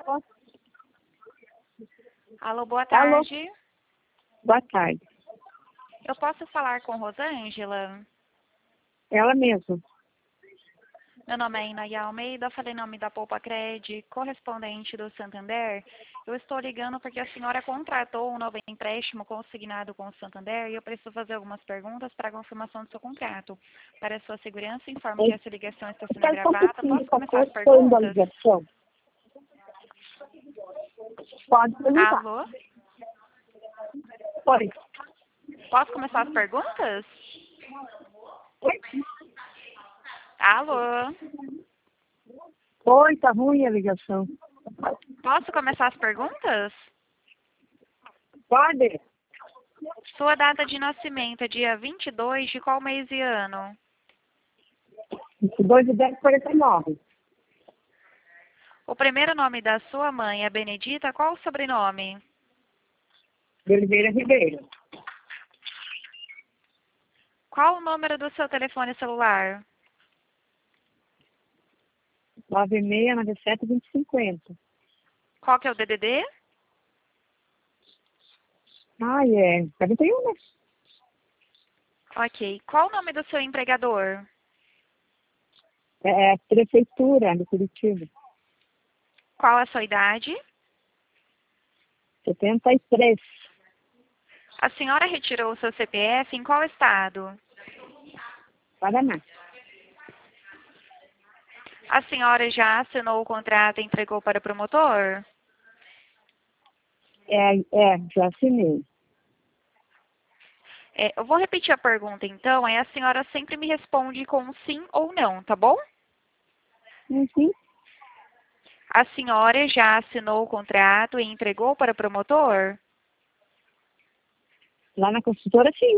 Alô, boa Alô. tarde. Boa tarde. Eu posso falar com Rosângela? Ela mesma. Meu nome é Inaia Almeida, falei em nome da Poupa Cred, correspondente do Santander. Eu estou ligando porque a senhora contratou um novo empréstimo consignado com o Santander e eu preciso fazer algumas perguntas para a confirmação do seu contrato. Para a sua segurança, informo que essa ligação está sendo Espera só um gravada. pouquinho, Posso tá começar as cortando a perguntas? ligação. Pode perguntar. Alô? Oi. Posso começar as perguntas? Oi? Alô? Oi, tá ruim a ligação. Posso começar as perguntas? Pode? Sua data de nascimento é dia 22 de qual mês e ano? 2 de 10, 49. O primeiro nome da sua mãe é Benedita, qual o sobrenome? De Oliveira Ribeiro. Qual o número do seu telefone celular? 9697-2050. Qual que é o DDD? Ah, é. 41, né? Ok. Qual o nome do seu empregador? É Prefeitura de Curitiba. Qual a sua idade? 73. A senhora retirou o seu CPF em qual estado? Paraná. A senhora já assinou o contrato e entregou para o promotor? Já assinei. Eu vou repetir a pergunta então, aí a senhora sempre me responde com sim ou não, tá bom? Uhum. A senhora já assinou o contrato e entregou para o promotor? Lá na construtora, sim.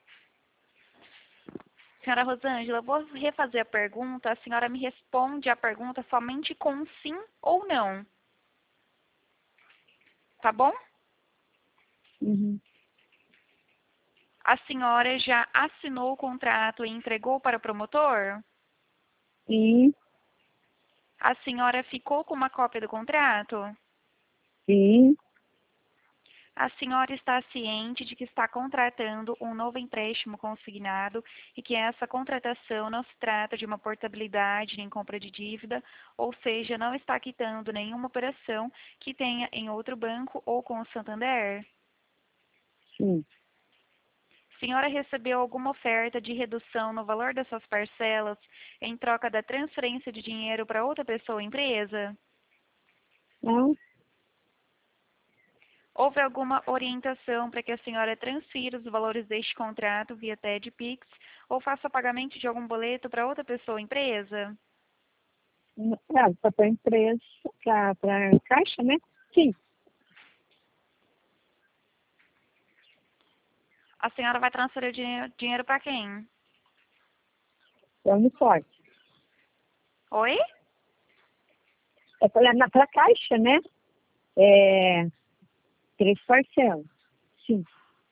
Senhora Rosângela, eu vou refazer a pergunta. A senhora me responde a pergunta somente com sim ou não. Tá bom? Uhum. A senhora já assinou o contrato e entregou para o promotor? Sim, A senhora ficou com uma cópia do contrato? sim. A senhora está ciente de que está contratando um novo empréstimo consignado e que essa contratação não se trata de uma portabilidade nem compra de dívida, ou seja, não está quitando nenhuma operação que tenha em outro banco ou com o Santander? Sim. A senhora recebeu alguma oferta de redução no valor das suas parcelas em troca da transferência de dinheiro para outra pessoa ou empresa? Não, Houve alguma orientação para que a senhora transfira os valores deste contrato via TED Pix ou faça pagamento de algum boleto para outra pessoa ou empresa? para a empresa, para caixa, né? Sim. A senhora vai transferir o dinheiro para quem? É Uniforte. Oi? É para caixa, né? É 3 parcelas. Sim.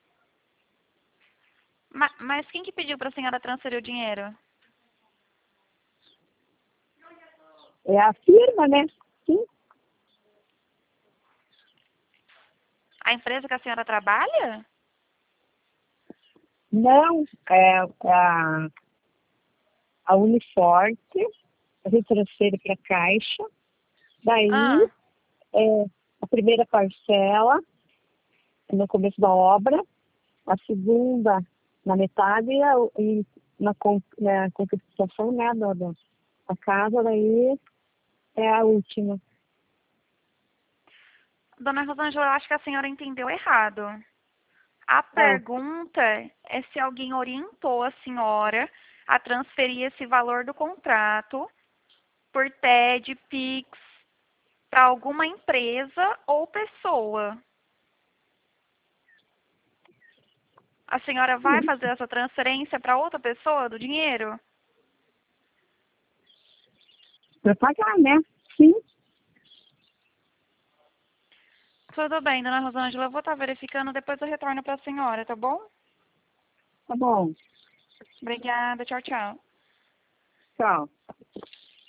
Mas quem que pediu para a senhora transferir o dinheiro? É a firma, né? Sim. A empresa que a senhora trabalha? Não, a Uniforte, a gente transfere para caixa. Daí, Ah, é, a primeira parcela no começo da obra, a segunda na metade e na concretização, né, da casa, daí é a última. dona Rosângela, eu acho que a senhora entendeu errado. A Ah, pergunta é se alguém orientou a senhora a transferir esse valor do contrato por TED, Pix, para alguma empresa ou pessoa. A senhora vai fazer essa transferência para outra pessoa do dinheiro? para pagar, né? Sim, Tudo bem, dona Rosângela, eu vou estar verificando, depois eu retorno para a senhora, tá bom? tá bom. Obrigada, tchau, tchau. Tchau.